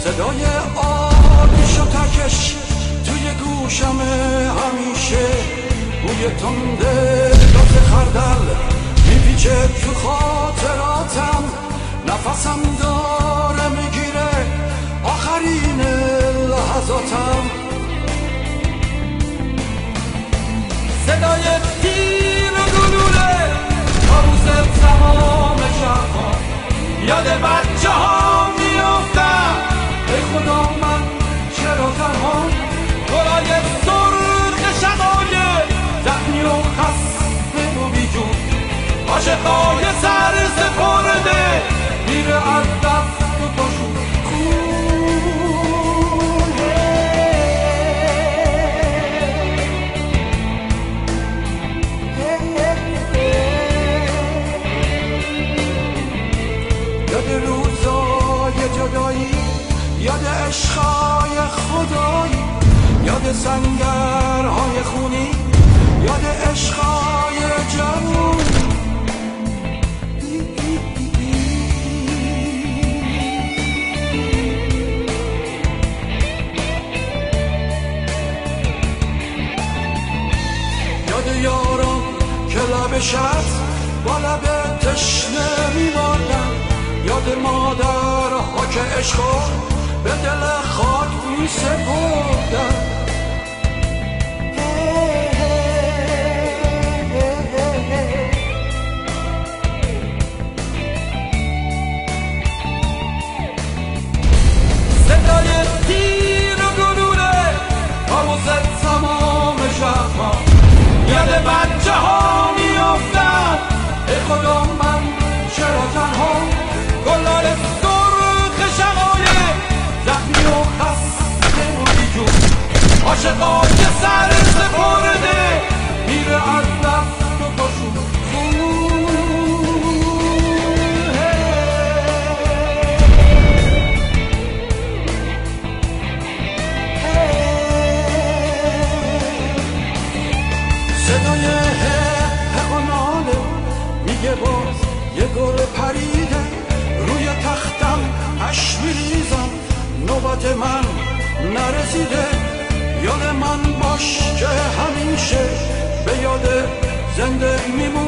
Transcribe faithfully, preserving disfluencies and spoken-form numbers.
صدای آتیش و تکش توی گوشمه همیشه، بوی تنده گاز خردل میپیچه تو خاطراتم، نفسم داره میگیره آخرین لحظاتم. صدای تیر و گلوله کابوس تمام شهرها، یاد بچه ها میافتم ای خدا من چرا تنها، گلای سرخ شقایق زخمی و خسته و بیجون، عاشقای سر سپرده میره از دست و پاشون یاد روزای جدایی، یاد عشقای خدایی، یاد سنگرهای خونی، یاد عشقای جوون. یاد یاران که لب شط با لب تشنه میماندن، یاد مادرها که عشقا به دل خاک می سپردن. صدای تیر و گلوله کابوس تمام شهرها، یاد بچه ها میافتم ای خدا من چرا تنها، گلال سرخ شقایق زخمی و خسته و بیجون، عاشقای سر سپرده میره از دست و پاشون صدای حق و ناله میگه باز یه گل پریده روی تختم، اش میریزم نوبت من نرسیده. یاد من باش که همیشه به یاد زنده میمون